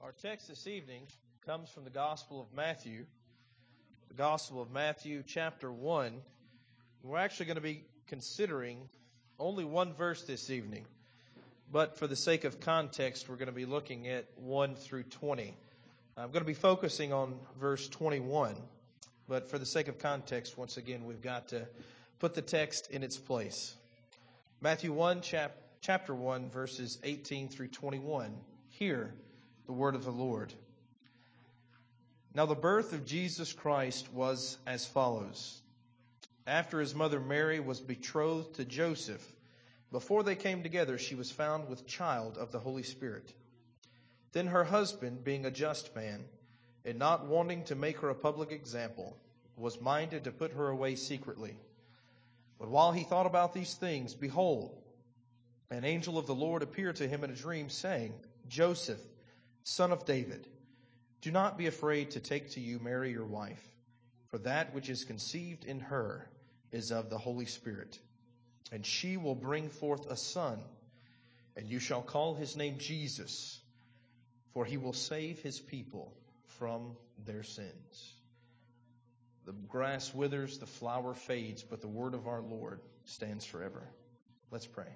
Our text this evening comes from the Gospel of Matthew, chapter 1. We're actually going to be considering only one verse this evening, but for the sake of context, we're going to be looking at 1 through 20. I'm going to be focusing on verse 21, but for the sake of context, once again, we've got to put the text in its place. Matthew 1, chapter 1, verses 18 through 21. Hear the word of the Lord. Now the birth of Jesus Christ was as follows. After his mother Mary was betrothed to Joseph, before they came together, she was found with child of the Holy Spirit. Then her husband, being a just man, and not wanting to make her a public example, was minded to put her away secretly. But while he thought about these things, behold, an angel of the Lord appeared to him in a dream, saying, Joseph, son of David, do not be afraid to take to you Mary your wife, for that which is conceived in her is of the Holy Spirit. And she will bring forth a son, and you shall call his name Jesus, for he will save his people from their sins. The grass withers, the flower fades, but the word of our Lord stands forever. Let's pray.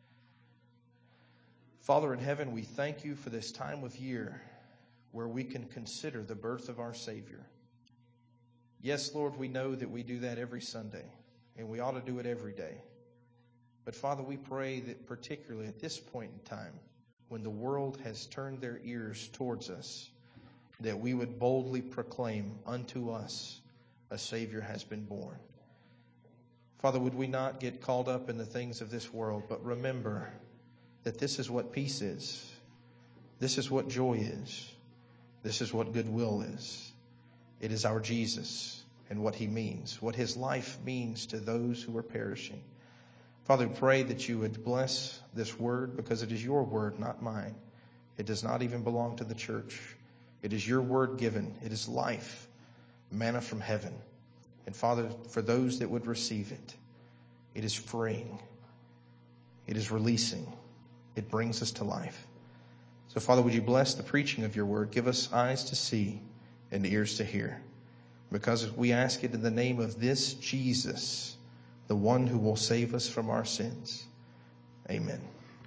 Father in heaven, we thank you for this time of year where we can consider the birth of our Savior. Yes, Lord, we know that we do that every Sunday, and we ought to do it every day. But Father, we pray that particularly at this point in time, when the world has turned their ears towards us, that we would boldly proclaim unto us a Savior has been born. Father, would we not get caught up in the things of this world, but remember that this is what peace is. This is what joy is. This is what goodwill is. It is our Jesus and what he means, what his life means to those who are perishing. Father, we pray that you would bless this word because it is your word, not mine. It does not even belong to the church. It is your word given. It is life, manna from heaven. And Father, for those that would receive it, it is freeing. It is releasing. It brings us to life. So, Father, would you bless the preaching of your word? Give us eyes to see and ears to hear. Because we ask it in the name of this Jesus, the one who will save us from our sins. Amen.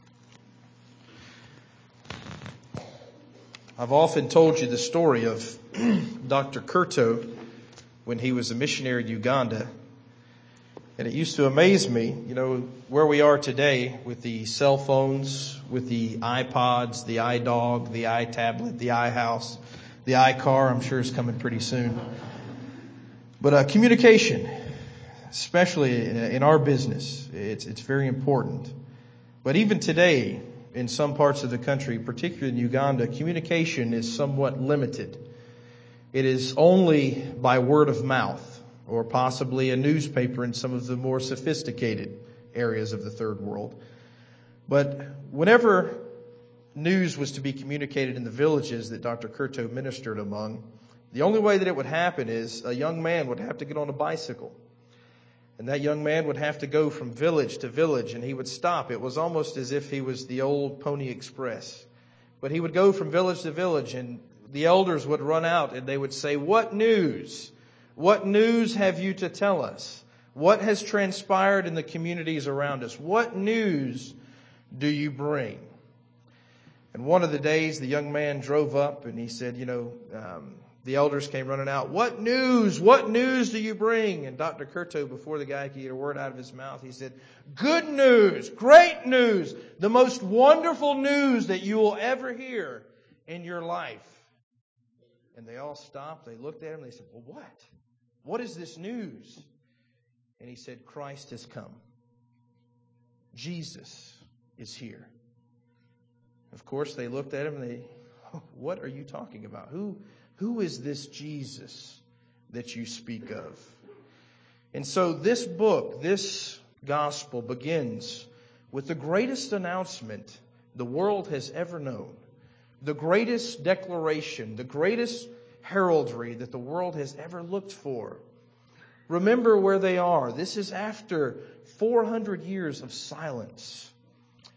I've often told you the story of Dr. Curto when he was a missionary in Uganda. And it used to amaze me, where we are today with the cell phones, with the iPods, the iDog, the iTablet, the iHouse, the iCar, I'm sure is coming pretty soon. But communication, especially in our business, it's very important. But even today, in some parts of the country, particularly in Uganda, communication is somewhat limited. It is only by word of mouth, or possibly a newspaper in some of the more sophisticated areas of the third world. But whenever news was to be communicated in the villages that Dr. Curto ministered among, the only way that it would happen is a young man would have to get on a bicycle. And that young man would have to go from village to village, and he would stop. It was almost as if he was the old Pony Express. But he would go from village to village, and the elders would run out, and they would say, "What news? What news have you to tell us? What has transpired in the communities around us? What news do you bring?" And one of the days, the young man drove up and he said, the elders came running out. What news? What news do you bring? And Dr. Curto, before the guy could get a word out of his mouth, he said, "Good news, great news, the most wonderful news that you will ever hear in your life." And they all stopped. They looked at him. They said, "Well, what? What is this news?" And he said, "Christ has come. Jesus is here." Of course, they looked at him and "What are you talking about? Who is this Jesus that you speak of?" And so this book, this gospel begins with the greatest announcement the world has ever known, the greatest declaration, the greatest heraldry that the world has ever looked for. Remember where they are. This is after 400 years of silence.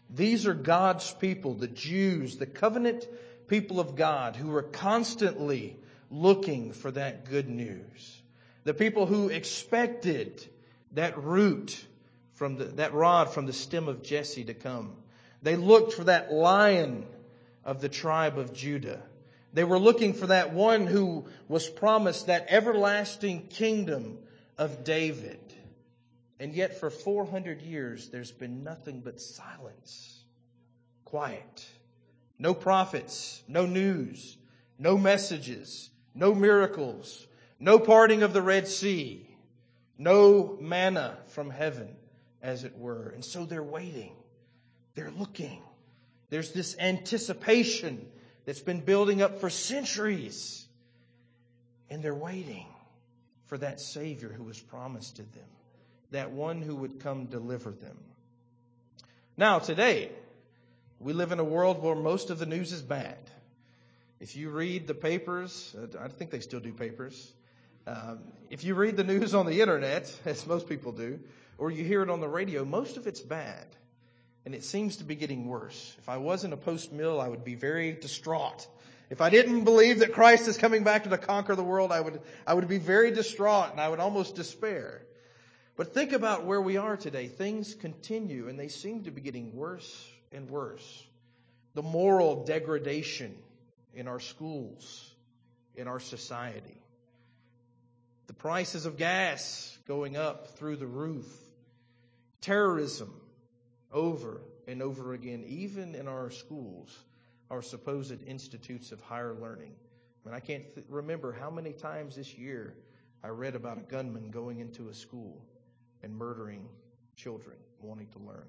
These are God's people, the Jews, the covenant people of God, who are constantly looking for that good news. The people who expected that root that rod from the stem of Jesse to come. They looked for that Lion of the tribe of Judah. They were looking for that one who was promised that everlasting kingdom of David. And yet for 400 years, there's been nothing but silence. Quiet. No prophets, no news, no messages, no miracles, no parting of the Red Sea, no manna from heaven, as it were. And so they're waiting. They're looking. There's this anticipation that's been building up for centuries. And they're waiting for that Savior who was promised to them. That one who would come deliver them. Now, today, we live in a world where most of the news is bad. If you read the papers, I think they still do papers. If you read the news on the internet, as most people do, or you hear it on the radio, most of it's bad. And it seems to be getting worse. If I wasn't a post-mill, I would be very distraught. If I didn't believe that Christ is coming back to conquer the world, I would be very distraught and I would almost despair. But think about where we are today. Things continue and they seem to be getting worse and worse. The moral degradation in our schools, in our society. The prices of gas going up through the roof. Terrorism over and over again, even in our schools, our supposed institutes of higher learning. I mean, I can't remember how many times this year I read about a gunman going into a school and murdering children wanting to learn.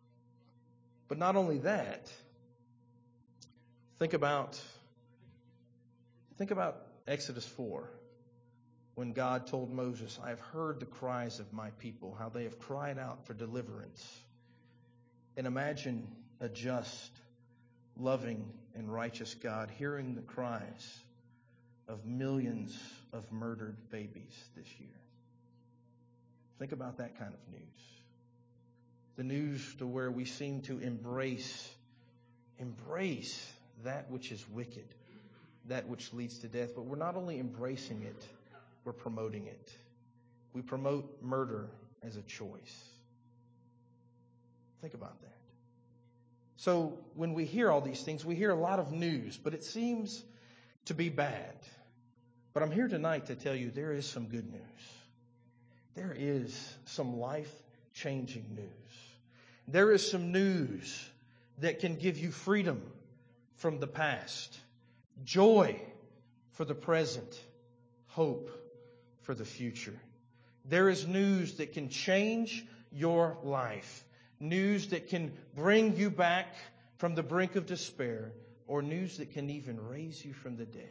But not only that, think about Exodus 4, when God told Moses, I have heard the cries of my people, how they have cried out for deliverance. And imagine a just, loving, and righteous God hearing the cries of millions of murdered babies this year. Think about that kind of news. The news to where we seem to embrace that which is wicked, that which leads to death. But we're not only embracing it, we're promoting it. We promote murder as a choice. Think about that. So when we hear all these things, we hear a lot of news, but it seems to be bad. But I'm here tonight to tell you there is some good news. There is some life-changing news. There is some news that can give you freedom from the past, joy for the present, hope for the future. There is news that can change your life, news that can bring you back from the brink of despair, or news that can even raise you from the dead.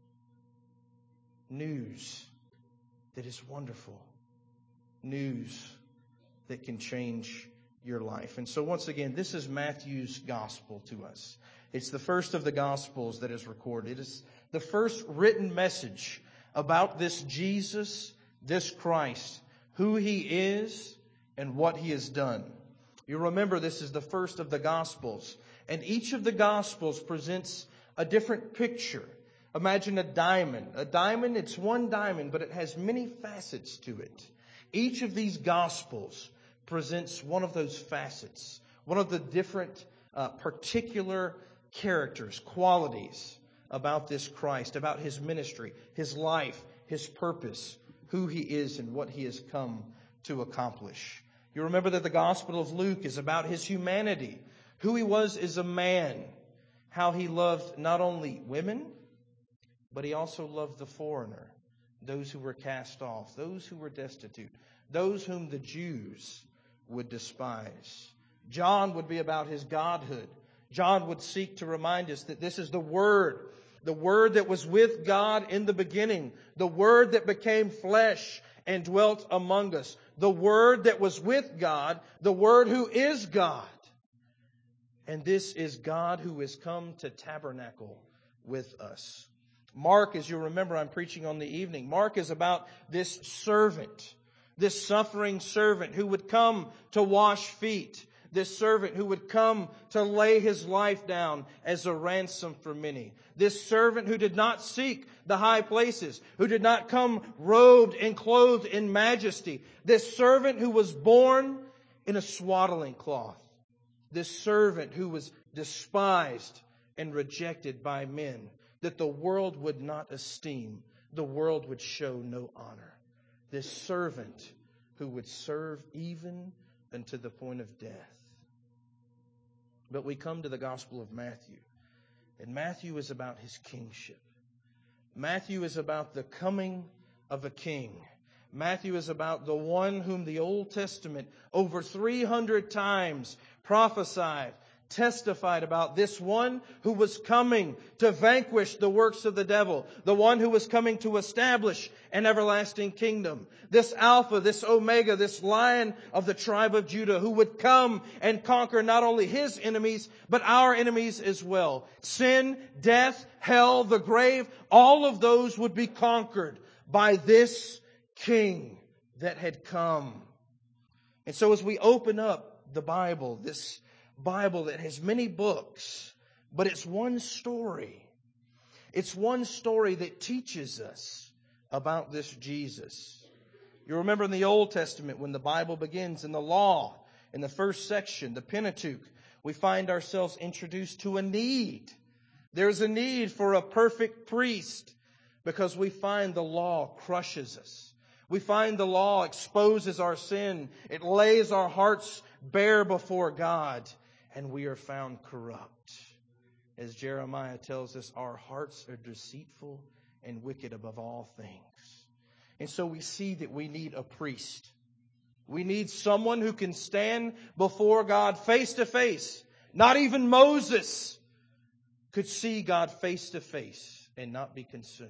News that is wonderful. News that can change your life. And so once again, this is Matthew's gospel to us. It's the first of the gospels that is recorded. It is the first written message about this Jesus, this Christ, who He is and what He has done. You remember this is the first of the gospels. And each of the gospels presents a different picture. Imagine a diamond. A diamond, it's one diamond, but it has many facets to it. Each of these gospels presents one of those facets, one of the different particular characters, qualities about this Christ, about His ministry, His life, His purpose, who He is and what He has come to accomplish. You remember that the Gospel of Luke is about His humanity, who He was as a man, how He loved not only women, but He also loved the foreigner, those who were cast off, those who were destitute, those whom the Jews would despise. John would be about His godhood. John would seek to remind us that this is the Word that was with God in the beginning, the Word that became flesh and dwelt among us, the Word that was with God, the Word who is God. And this is God who has come to tabernacle with us. Mark, as you remember, I'm preaching on the evening. Mark is about this servant, this suffering servant who would come to wash feet. This servant who would come to lay his life down as a ransom for many. This servant who did not seek the high places, who did not come robed and clothed in majesty. This servant who was born in a swaddling cloth. This servant who was despised and rejected by men, that the world would not esteem, the world would show no honor. This servant who would serve even unto the point of death. But we come to the Gospel of Matthew, and Matthew is about his kingship. Matthew is about the coming of a king. Matthew is about the one whom the Old Testament over 300 times prophesied, testified about, this one who was coming to vanquish the works of the devil, the one who was coming to establish an everlasting kingdom, this Alpha, this Omega, this Lion of the tribe of Judah, who would come and conquer not only his enemies, but our enemies as well. Sin, death, hell, the grave, all of those would be conquered by this King that had come. And so as we open up the Bible, this Bible that has many books, but it's one story. It's one story that teaches us about this Jesus. You remember in the Old Testament when the Bible begins in the law, in the first section, the Pentateuch, we find ourselves introduced to a need. There's a need for a perfect priest because we find the law crushes us. We find the law exposes our sin. It lays our hearts bare before God. And we are found corrupt. As Jeremiah tells us, our hearts are deceitful and wicked above all things. And so we see that we need a priest. We need someone who can stand before God face to face. Not even Moses could see God face to face and not be consumed.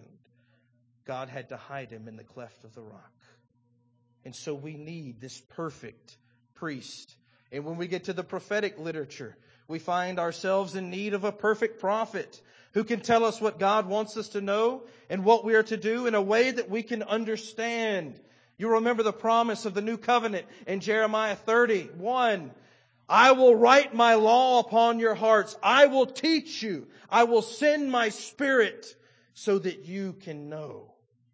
God had to hide him in the cleft of the rock. And so we need this perfect priest. And when we get to the prophetic literature, we find ourselves in need of a perfect prophet who can tell us what God wants us to know and what we are to do in a way that we can understand. You remember the promise of the new covenant in Jeremiah 31. I will write my law upon your hearts. I will teach you. I will send my Spirit so that you can know.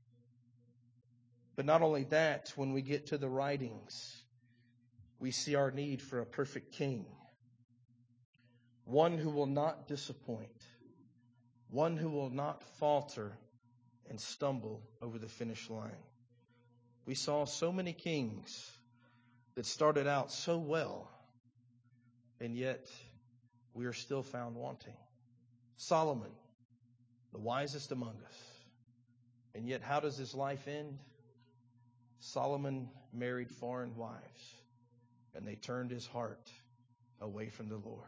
But not only that, when we get to the writings, we see our need for a perfect king. One who will not disappoint. One who will not falter and stumble over the finish line. We saw so many kings that started out so well, and yet we are still found wanting. Solomon, the wisest among us. And yet how does his life end? Solomon married foreign wives, and they turned his heart away from the Lord.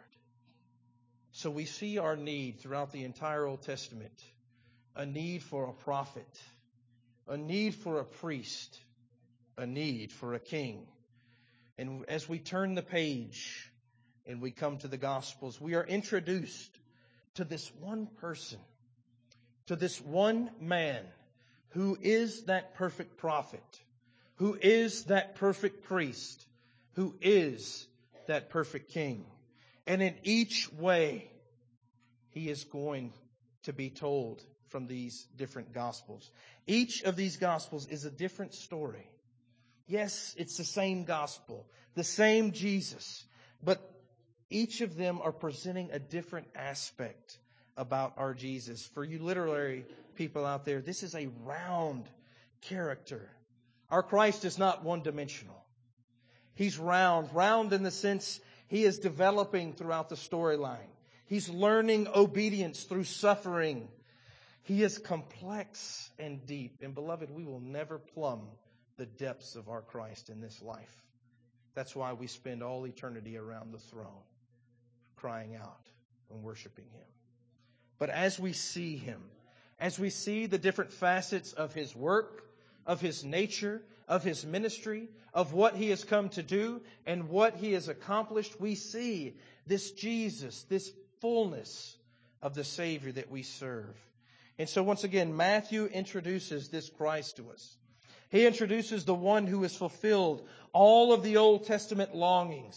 So we see our need throughout the entire Old Testament. A need for a prophet. A need for a priest. A need for a king. And as we turn the page and we come to the Gospels, we are introduced to this one person. To this one man who is that perfect prophet. Who is that perfect priest. Who is that perfect king. And in each way, he is going to be told from these different Gospels. Each of these Gospels is a different story. Yes, it's the same Gospel, the same Jesus, but each of them are presenting a different aspect about our Jesus. For you literary people out there, this is a round character. Our Christ is not one-dimensional. He's round in the sense he is developing throughout the storyline. He's learning obedience through suffering. He is complex and deep. And beloved, we will never plumb the depths of our Christ in this life. That's why we spend all eternity around the throne, crying out and worshiping Him. But as we see Him, as we see the different facets of His work, of His nature, of His ministry, of what He has come to do and what He has accomplished, we see this Jesus, this fullness of the Savior that we serve. And so once again, Matthew introduces this Christ to us. He introduces the one who has fulfilled all of the Old Testament longings,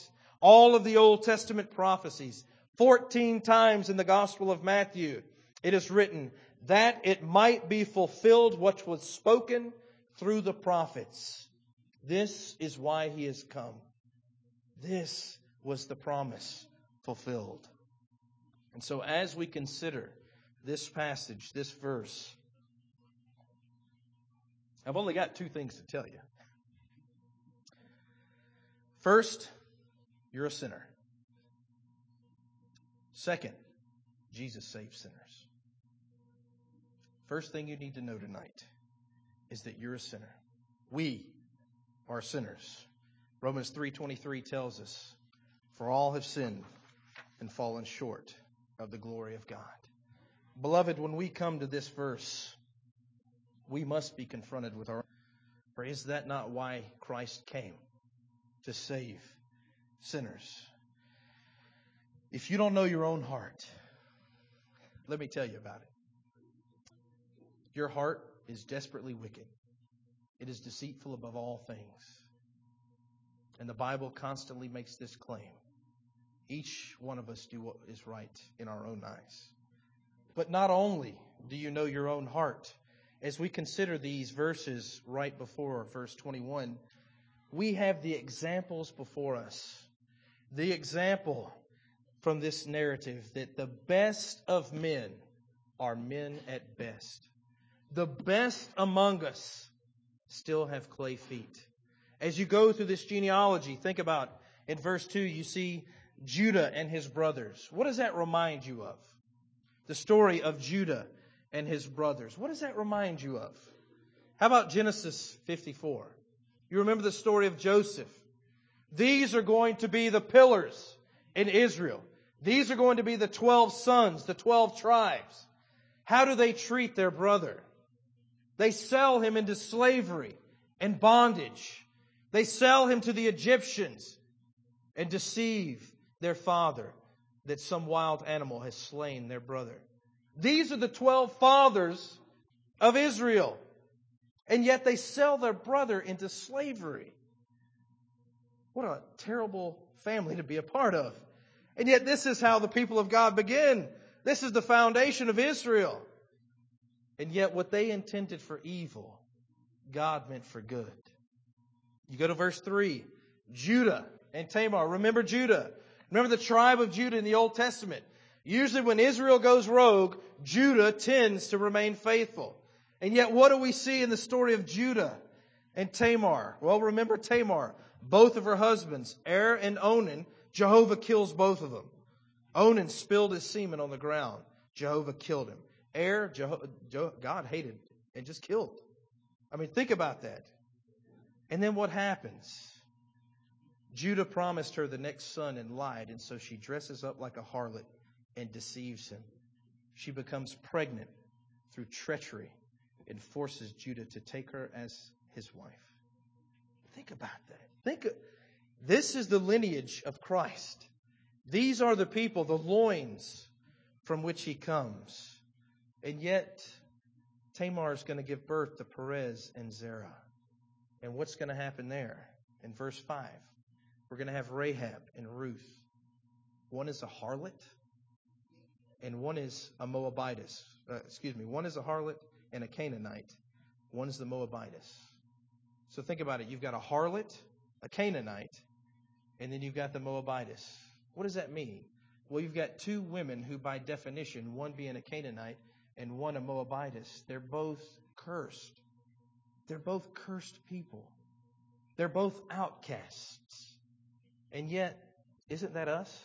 All of the Old Testament prophecies, 14 times in the Gospel of Matthew, it is written that it might be fulfilled what was spoken through the prophets. This is why He has come. This was the promise fulfilled. And so as we consider this passage, this verse, I've only got two things to tell you. First, you're a sinner. Second, Jesus saves sinners. First thing you need to know tonight is that you're a sinner. We are sinners. Romans 3:23 tells us, for all have sinned and fallen short of the glory of God. Beloved, when we come to this verse, we must be confronted with our... For is that not why Christ came? To save sinners. If you don't know your own heart, let me tell you about it. Your heart is desperately wicked. It is deceitful above all things. And the Bible constantly makes this claim. Each one of us do what is right in our own eyes. But not only do you know your own heart, as we consider these verses right before verse 21, we have the examples before us. The example from this narrative that the best of men are men at best. The best among us still have clay feet. As you go through this genealogy, think about in verse 2, you see Judah and his brothers. What does that remind you of? The story of Judah and his brothers. What does that remind you of? How about Genesis 54? You remember the story of Joseph. These are going to be the pillars in Israel. These are going to be the 12 sons, the 12 tribes. How do they treat their brother? They sell him into slavery and bondage. They sell him to the Egyptians and deceive their father that some wild animal has slain their brother. These are the 12 fathers of Israel. And yet they sell their brother into slavery. What a terrible family to be a part of. And yet this is how the people of God begin. This is the foundation of Israel. And yet what they intended for evil, God meant for good. You go to verse 3. Judah and Tamar. Remember Judah. Remember the tribe of Judah in the Old Testament. Usually when Israel goes rogue, Judah tends to remain faithful. And yet what do we see in the story of Judah and Tamar? Well, remember Tamar. Both of her husbands, Er and Onan, Jehovah kills both of them. Onan spilled his semen on the ground. Jehovah killed him. Er, God hated and just killed. I mean, think about that. And then what happens? Judah promised her the next son and lied, and so she dresses up like a harlot and deceives him. She becomes pregnant through treachery and forces Judah to take her as his wife. Think about that. This is the lineage of Christ. These are the people, the loins from which He comes. And yet, Tamar is going to give birth to Perez and Zerah. And what's going to happen there? In verse 5, we're going to have Rahab and Ruth. One is a harlot, and one is a Moabitess. One is a harlot and a Canaanite. One is the Moabitess. So think about it. You've got a harlot, a Canaanite, and then you've got the Moabitess. What does that mean? Well, you've got two women who, by definition, one being a Canaanite and one a Moabitess, they're both cursed. They're both cursed people. They're both outcasts. And yet, isn't that us?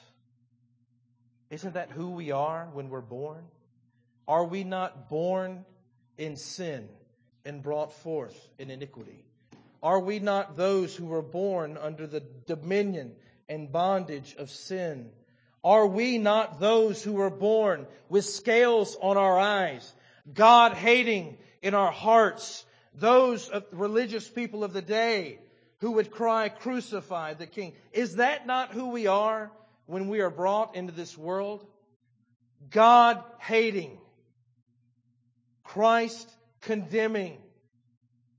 Isn't that who we are when we're born? Are we not born in sin and brought forth in iniquity? Are we not those who were born under the dominion and bondage of sin? Are we not those who were born with scales on our eyes, God hating in our hearts, those religious people of the day who would cry, "Crucify the King"? Is that not who we are when we are brought into this world? God hating, Christ condemning.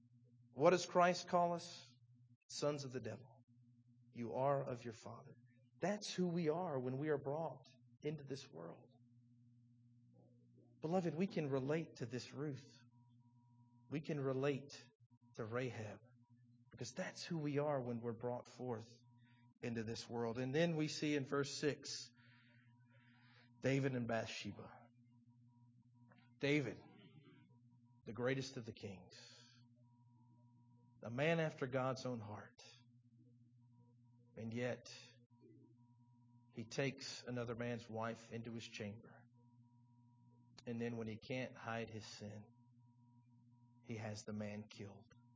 What does Christ call us? Sons of the devil. You are of your father, That's who we are when we are brought into this world. Beloved, we can relate to this Ruth. We can relate to Rahab because that's who we are when we're brought forth into this world. And then we see in verse 6, David and Bathsheba. David, the greatest of the kings, a man after God's own heart. And yet, he takes another man's wife into his chamber. And then when he can't hide his sin, he has the man killed.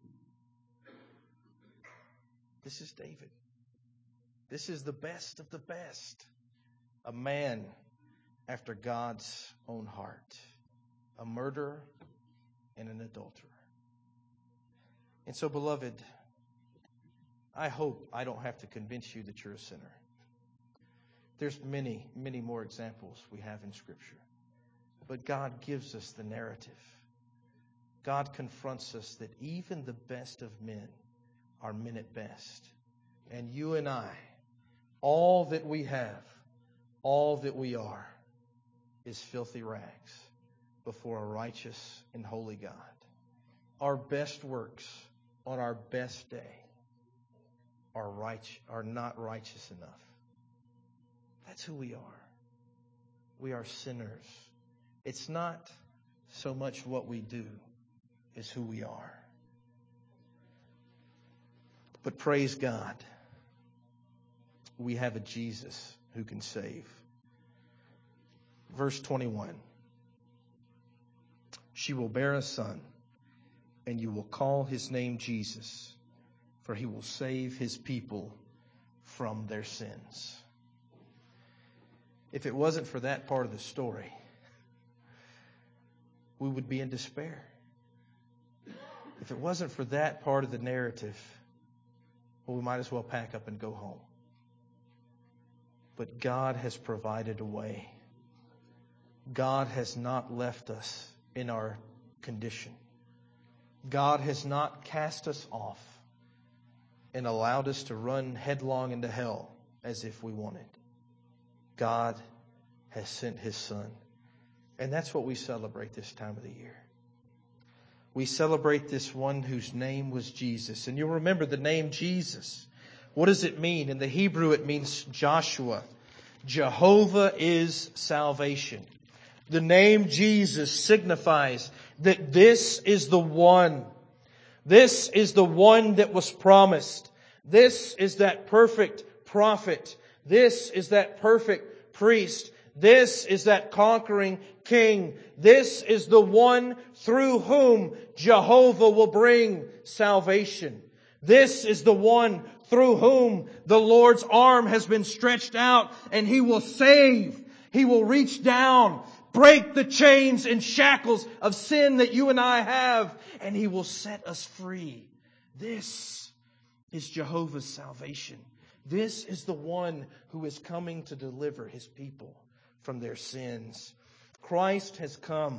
This is David. This is the best of the best. A man after God's own heart. A murderer and an adulterer. And so, beloved, I hope I don't have to convince you that you're a sinner. There's many, many more examples we have in Scripture. But God gives us the narrative. God confronts us that even the best of men are men at best. And you and I, all that we have, all that we are, is filthy rags before a righteous and holy God. Our best works on our best day are not righteous enough. That's who we are. We are sinners. It's not so much what we do as who we are. But praise God, we have a Jesus who can save. Verse 21. She will bear a son, and you will call his name Jesus, for he will save his people from their sins. If it wasn't for that part of the story, we would be in despair. If it wasn't for that part of the narrative, well, we might as well pack up and go home. But God has provided a way. God has not left us in our condition. God has not cast us off and allowed us to run headlong into hell as if we wanted. God has sent His Son. And that's what we celebrate this time of the year. We celebrate this one whose name was Jesus. And you'll remember the name Jesus. What does it mean? In the Hebrew, it means Joshua. Jehovah is salvation. The name Jesus signifies that this is the one. This is the one that was promised. This is that perfect prophet. This is that perfect priest. This is that conquering king. This is the one through whom Jehovah will bring salvation. This is the one through whom the Lord's arm has been stretched out and He will save. He will reach down, break the chains and shackles of sin that you and I have, and He will set us free. This is Jehovah's salvation. This is the one who is coming to deliver His people from their sins. Christ has come.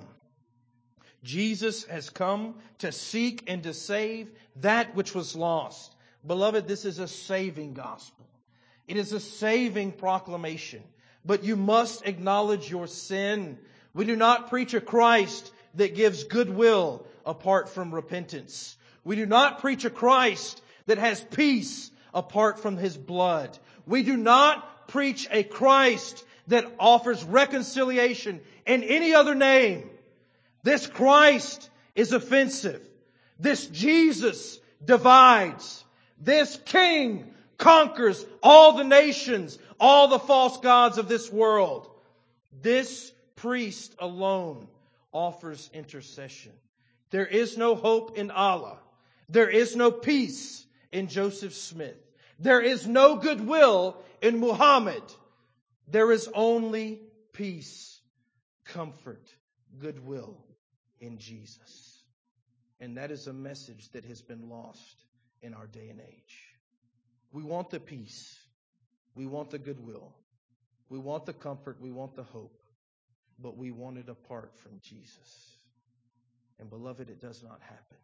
Jesus has come to seek and to save that which was lost. Beloved, this is a saving gospel. It is a saving proclamation. But you must acknowledge your sin. We do not preach a Christ that gives goodwill apart from repentance. We do not preach a Christ that has peace apart from His blood. We do not preach a Christ that offers reconciliation in any other name. This Christ is offensive. This Jesus divides. This King conquers all the nations, all the false gods of this world. This priest alone offers intercession. There is no hope in Allah. There is no peace in Joseph Smith. There is no goodwill in Muhammad. There is only peace, comfort, goodwill in Jesus. And that is a message that has been lost in our day and age. We want the peace. We want the goodwill. We want the comfort. We want the hope. But we want it apart from Jesus. And beloved, it does not happen.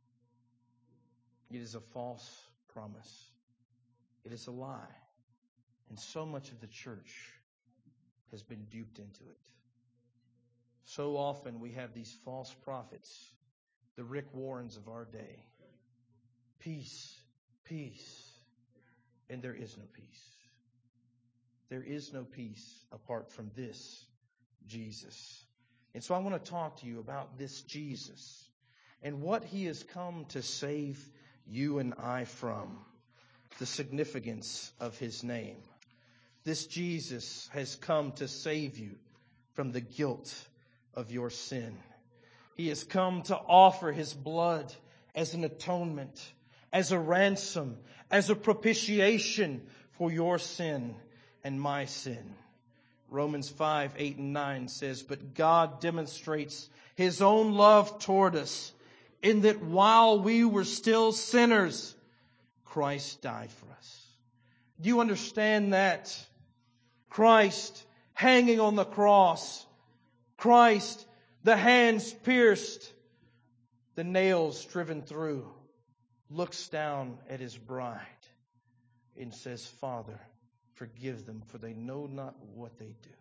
It is a false promise. It is a lie. And so much of the church has been duped into it. So often we have these false prophets, the Rick Warrens of our day. Peace, peace. And there is no peace. There is no peace apart from this Jesus. And so I want to talk to you about this Jesus and what He has come to save you and I from. The significance of His name. This Jesus has come to save you from the guilt of your sin. He has come to offer His blood as an atonement, as a ransom, as a propitiation for your sin and my sin. Romans 5:8-9 says, "But God demonstrates His own love toward us, in that while we were still sinners, Christ died for us." Do you understand that? Christ hanging on the cross. Christ, the hands pierced, the nails driven through, looks down at His bride and says, "Father, forgive them, for they know not what they do."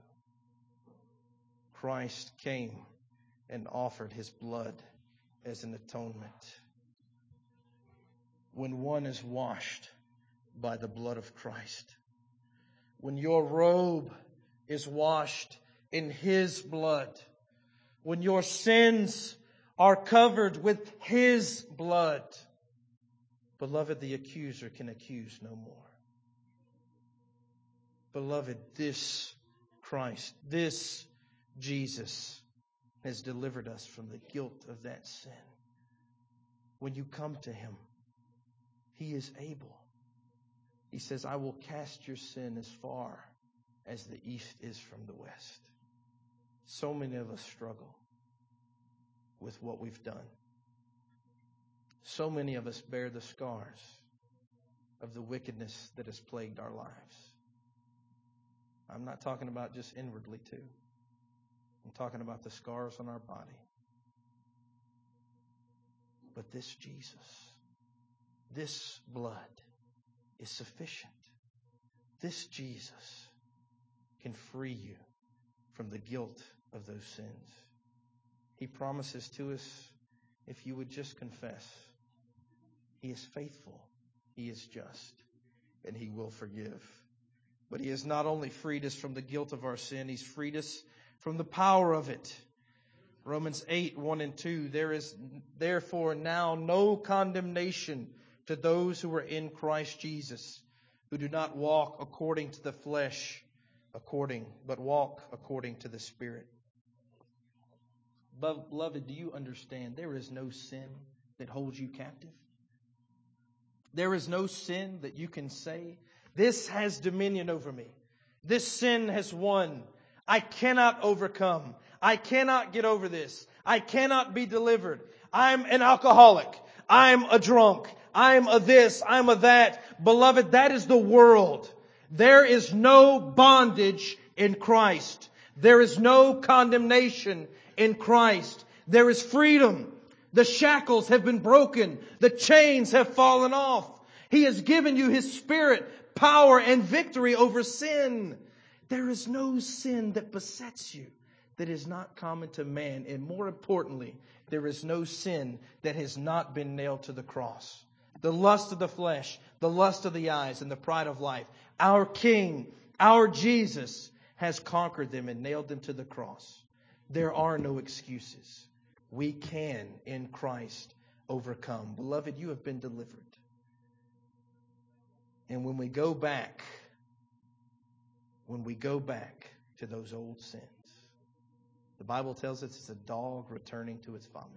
Christ came and offered His blood as an atonement. When one is washed by the blood of Christ, when your robe is washed in His blood, when your sins are covered with His blood, beloved, the accuser can accuse no more. Beloved, this Christ, this Jesus has delivered us from the guilt of that sin. When you come to Him, He is able. He says, "I will cast your sin as far as the east is from the west." So many of us struggle with what we've done. So many of us bear the scars of the wickedness that has plagued our lives. I'm not talking about just inwardly too. I'm talking about the scars on our body. But this Jesus, this blood is sufficient. This Jesus can free you from the guilt of those sins. He promises to us, if you would just confess, He is faithful, He is just, and He will forgive. But He has not only freed us from the guilt of our sin, He's freed us from the power of it. Romans 8:1-2, "There is therefore now no condemnation to those who are in Christ Jesus, who do not walk according to the flesh, but walk according to the Spirit." Beloved, do you understand? There is no sin that holds you captive. There is no sin that you can say, "This has dominion over me. This sin has won. I cannot overcome. I cannot get over this. I cannot be delivered. I'm an alcoholic. I'm a drunk. I'm a this. I'm a that." Beloved, that is the world. There is no bondage in Christ. There is no condemnation in Christ. There is freedom. The shackles have been broken. The chains have fallen off. He has given you His Spirit, power, and victory over sin. There is no sin that besets you that is not common to man. And more importantly, there is no sin that has not been nailed to the cross. The lust of the flesh, the lust of the eyes, and the pride of life. Our King, our Jesus, has conquered them and nailed them to the cross. There are no excuses. We can, in Christ, overcome. Beloved, you have been delivered. And when we go back to those old sins, the Bible tells us it's a dog returning to its vomit.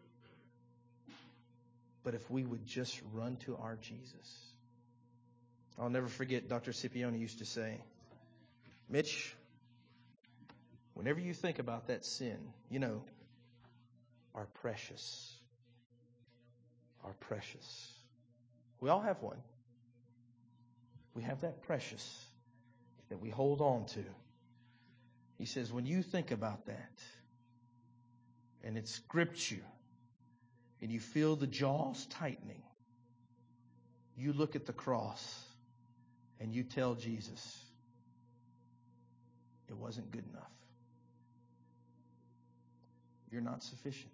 But if we would just run to our Jesus. I'll never forget Dr. Scipione used to say, "Mitch, whenever you think about that sin, our precious. We all have one. We have that precious that we hold on to." He says, when you think about that and it grips you and you feel the jaws tightening, you look at the cross and you tell Jesus it wasn't good enough. You're not sufficient.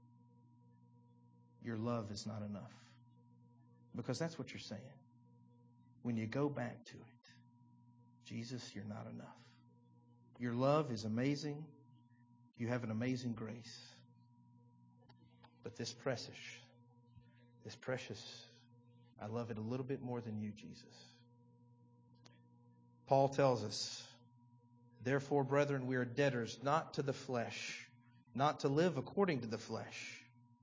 Your love is not enough. Because that's what you're saying. When you go back to it, Jesus, you're not enough. Your love is amazing. You have an amazing grace. But this precious, I love it a little bit more than you, Jesus. Paul tells us, therefore, brethren, we are debtors not to the flesh, not to live according to the flesh.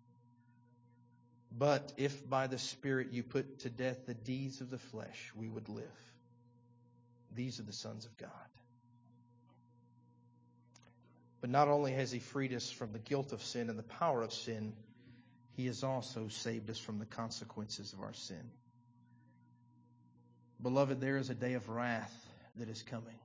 But if by the Spirit you put to death the deeds of the flesh, we would live. These are the sons of God. But not only has He freed us from the guilt of sin and the power of sin, He has also saved us from the consequences of our sin. Beloved, there is a day of wrath that is coming.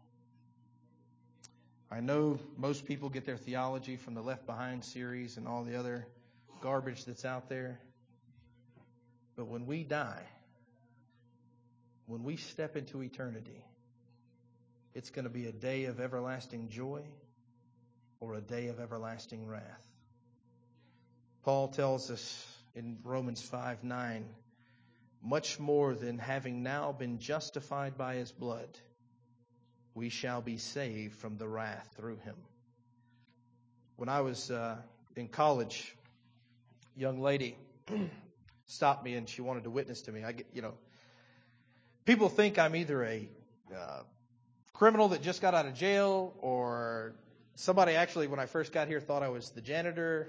I know most people get their theology from the Left Behind series and all the other garbage that's out there. But when we die, when we step into eternity, it's going to be a day of everlasting joy or a day of everlasting wrath. Paul tells us in Romans 5:9, much more than having now been justified by His blood, we shall be saved from the wrath through Him. When I was in college, a young lady stopped me and she wanted to witness to me. People think I'm either a criminal that just got out of jail, or somebody actually, when I first got here, thought I was the janitor.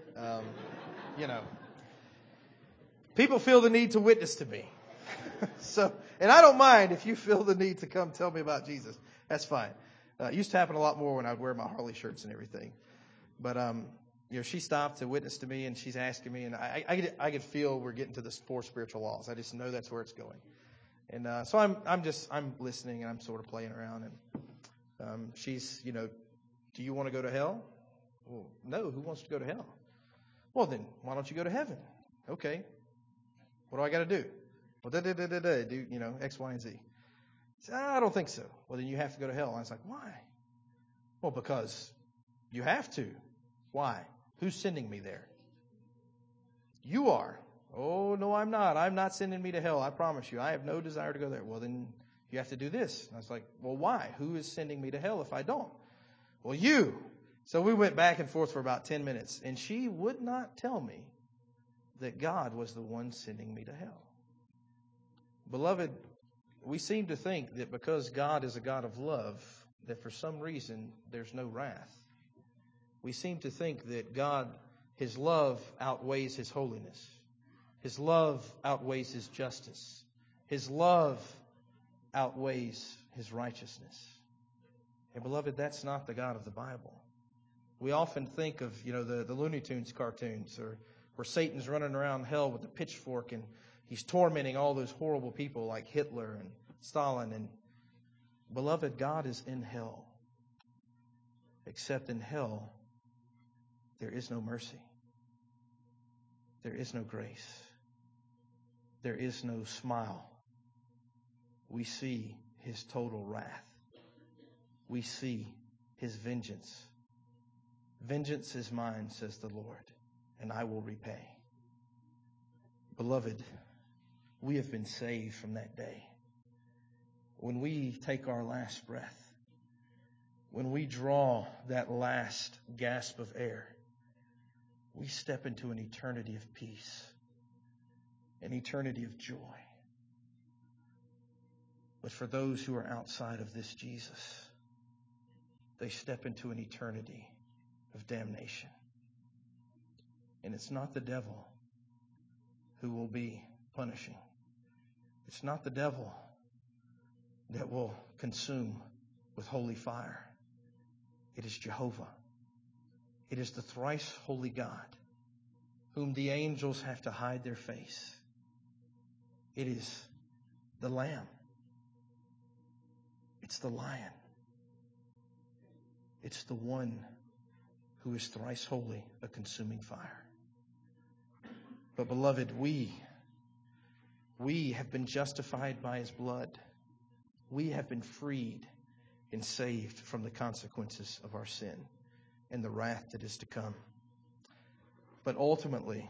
People feel the need to witness to me. And I don't mind if you feel the need to come tell me about Jesus. That's fine. It used to happen a lot more when I'd wear my Harley shirts and everything. But she stopped to witness to me, and she's asking me, and I could feel we're getting to the 4 spiritual laws. I just know that's where it's going. And so I'm listening, and I'm sort of playing around. And she's, do you want to go to hell? Well, no. Who wants to go to hell? Well, then why don't you go to heaven? Okay. What do I got to do? Well, do X, Y, and Z. She said, I don't think so. Well, then you have to go to hell. And I was like, why? Well, because you have to. Why? Who's sending me there? You are. Oh, no, I'm not. I'm not sending me to hell. I promise you. I have no desire to go there. Well, then you have to do this. And I was like, well, why? Who is sending me to hell if I don't? Well, you. So we went back and forth for about 10 minutes. And she would not tell me that God was the one sending me to hell. Beloved, we seem to think that because God is a God of love, that for some reason there's no wrath. We seem to think that God, His love outweighs His holiness. His love outweighs His justice. His love outweighs His righteousness. And beloved, that's not the God of the Bible. We often think of, the Looney Tunes cartoons, or where Satan's running around hell with a pitchfork and he's tormenting all those horrible people like Hitler and Stalin. And beloved, God is in hell. Except in hell, there is no mercy. There is no grace. There is no smile. We see His total wrath. We see His vengeance. Vengeance is mine, says the Lord, and I will repay. Beloved, we have been saved from that day. When we take our last breath, when we draw that last gasp of air, we step into an eternity of peace, an eternity of joy. But for those who are outside of this Jesus, they step into an eternity of damnation. And it's not the devil who will be punishing. It's not the devil that will consume with holy fire. It is Jehovah. It is the thrice holy God, whom the angels have to hide their face. It is the Lamb. It's the Lion. It's the one who is thrice holy, a consuming fire. But beloved, we have been justified by His blood. We have been freed and saved from the consequences of our sin and the wrath that is to come. But ultimately,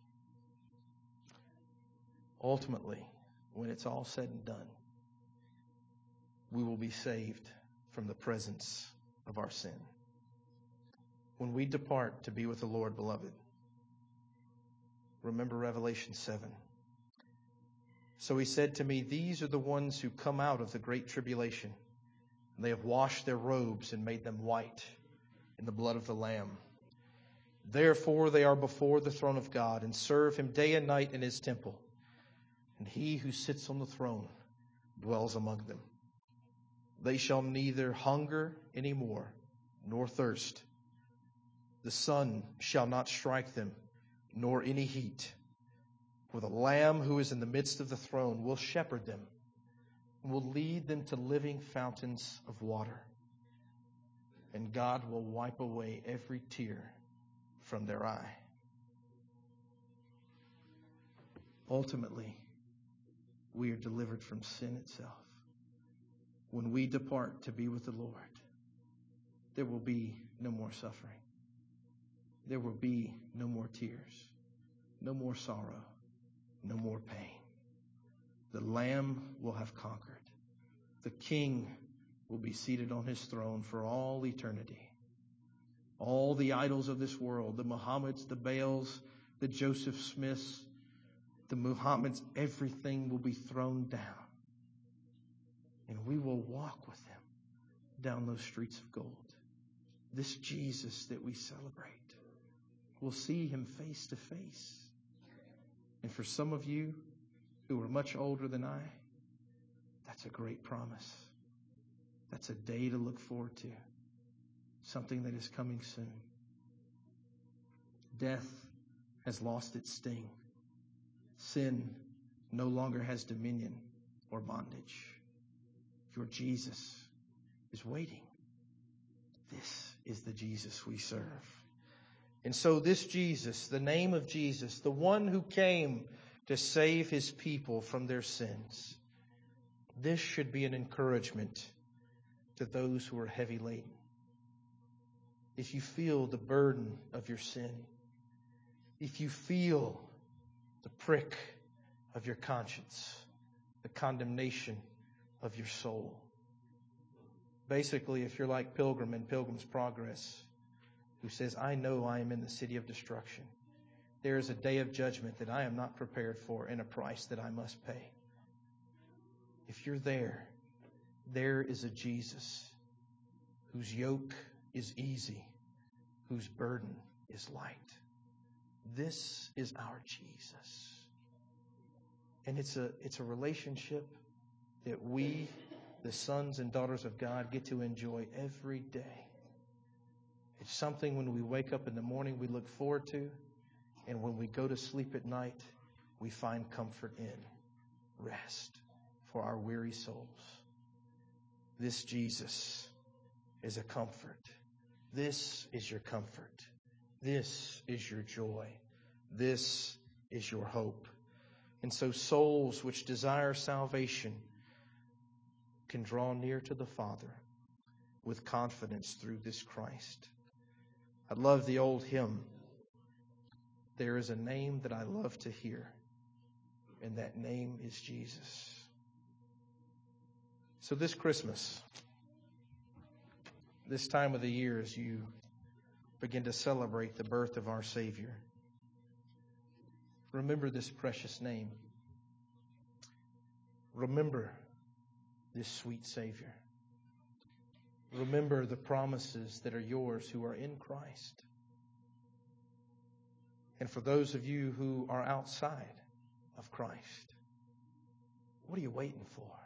when it's all said and done, we will be saved from the presence of our sin. When we depart to be with the Lord, beloved, remember Revelation 7. So he said to me, these are the ones who come out of the great tribulation. They have washed their robes and made them white in the blood of the Lamb. Therefore they are before the throne of God and serve him day and night in his temple. And he who sits on the throne dwells among them. They shall neither hunger any more, nor thirst. The sun shall not strike them, nor any heat. For the Lamb who is in the midst of the throne will shepherd them, and will lead them to living fountains of water. And God will wipe away every tear from their eye. Ultimately, we are delivered from sin itself. When we depart to be with the Lord, there will be no more suffering. There will be no more tears, no more sorrow, no more pain. The Lamb will have conquered. The King will be seated on his throne for all eternity. All the idols of this world, the Muhammad's, the Baals, the Joseph Smiths, the Muhammad's, everything will be thrown down. And we will walk with him down those streets of gold. This Jesus that we celebrate, we'll see him face to face. And for some of you who are much older than I, that's a great promise. That's a day to look forward to. Something that is coming soon. Death has lost its sting. Sin no longer has dominion or bondage. Your Jesus is waiting. This is the Jesus we serve. And so this Jesus, the name of Jesus, the one who came to save his people from their sins, this should be an encouragement to those who are heavy laden. If you feel the burden of your sin, if you feel the prick of your conscience, the condemnation of your soul. Basically, if you're like Pilgrim in Pilgrim's Progress, who says, I know I am in the city of destruction. There is a day of judgment that I am not prepared for and a price that I must pay. If you're there, there is a Jesus whose yoke is easy, whose burden is light. This is our Jesus. And it's a relationship that we, the sons and daughters of God, get to enjoy every day. It's something when we wake up in the morning we look forward to, and when we go to sleep at night, we find comfort in, rest for our weary souls. This Jesus is a comfort. This is your comfort. This is your joy. This is your hope. And so souls which desire salvation can draw near to the Father with confidence through this Christ. I love the old hymn, there is a name that I love to hear, and that name is Jesus. So this Christmas, this time of the year, as you begin to celebrate the birth of our Savior, remember this precious name. Remember this sweet Savior. Remember the promises that are yours who are in Christ. And for those of you who are outside of Christ, what are you waiting for?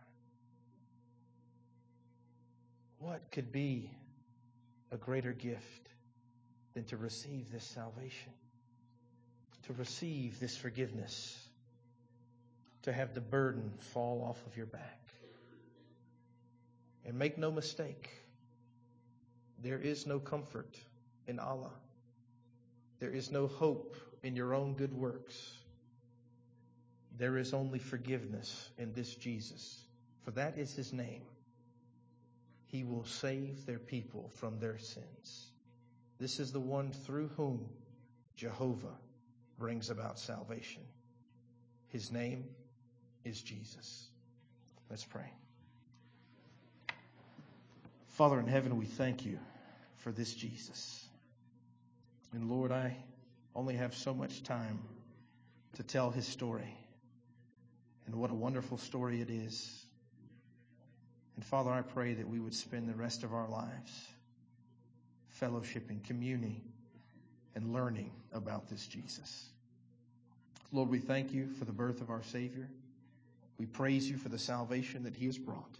What could be a greater gift than to receive this salvation, to receive this forgiveness, to have the burden fall off of your back? And make no mistake, there is no comfort in Allah. There is no hope in your own good works. There is only forgiveness in this Jesus for that is his name. He will save their people from their sins. This is the one through whom Jehovah brings about salvation. His name is Jesus. Let's pray. Father in heaven, we thank you for this Jesus. And Lord, I only have so much time to tell his story. And what a wonderful story it is. And Father, I pray that we would spend the rest of our lives fellowshipping, communing, and learning about this Jesus. Lord, we thank you for the birth of our Savior. We praise you for the salvation that he has brought.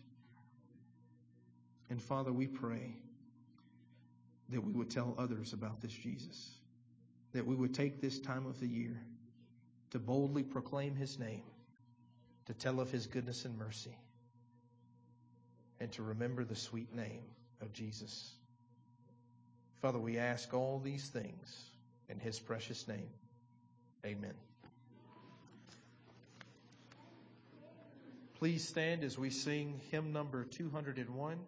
And Father, we pray that we would tell others about this Jesus, that we would take this time of the year to boldly proclaim his name, to tell of his goodness and mercy, and to remember the sweet name of Jesus. Father, we ask all these things in his precious name. Amen. Please stand as we sing hymn number 201.